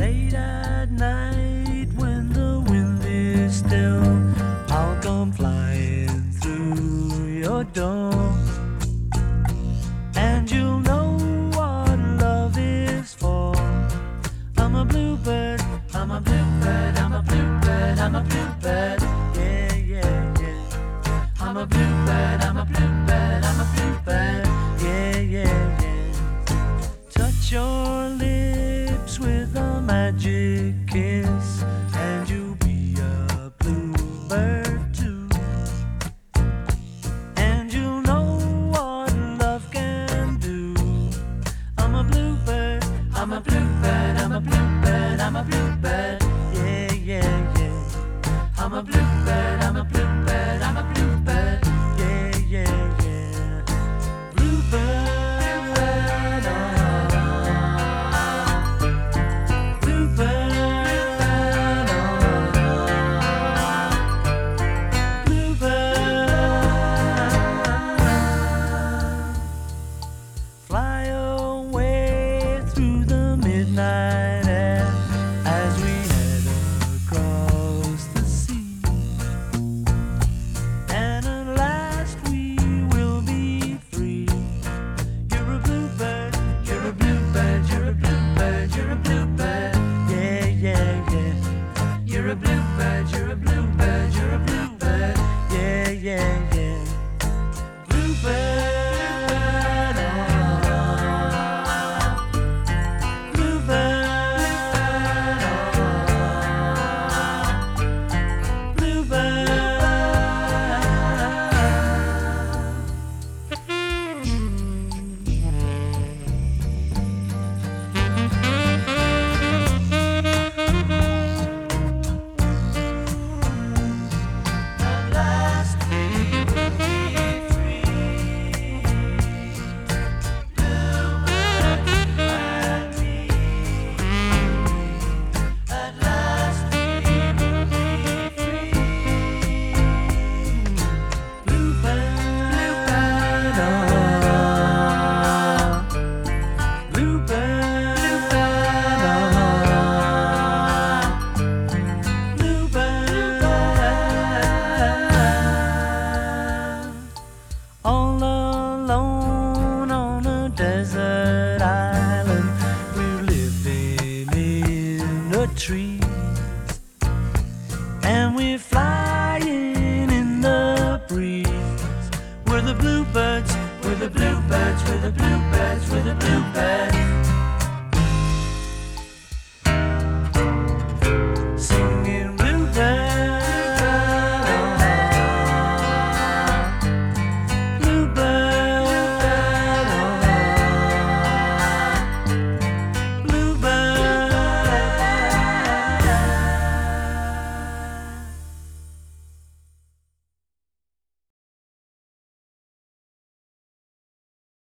Late at night when the wind is still, I'll come flying through your door, and you'll know what love is for. I'm a bluebird, I'm a bluebird, I'm a bluebird, I'm a bluebird, yeah, yeah, yeah. I'm a bluebird, I'm a bluebird, I'm a bluebird, yeah, yeah, yeah. Touch your lips with a magic kiss, and you'll be a bluebird too. And you'll know what love can do. I'm a bluebird, I'm a bluebird, I'm a bluebird, I'm a bluebird, yeah, yeah, yeah. I'm a bluebird, I'm a bluebird, I'm a bluebird, yeah, yeah, yeah. Bluebird, night air as we head across the sea, and at last we will be free. You're a bluebird, you're a bluebird, you're a bluebird, you're a bluebird, yeah, yeah, yeah. You're a bluebird, you're a bluebird, you're a bluebird, yeah, yeah, yeah. Bluebird. All alone on a desert island, we're living in a tree, and we're flying in the breeze. We're the bluebirds, we're the bluebirds, we're the bluebirds, we're the bluebirds.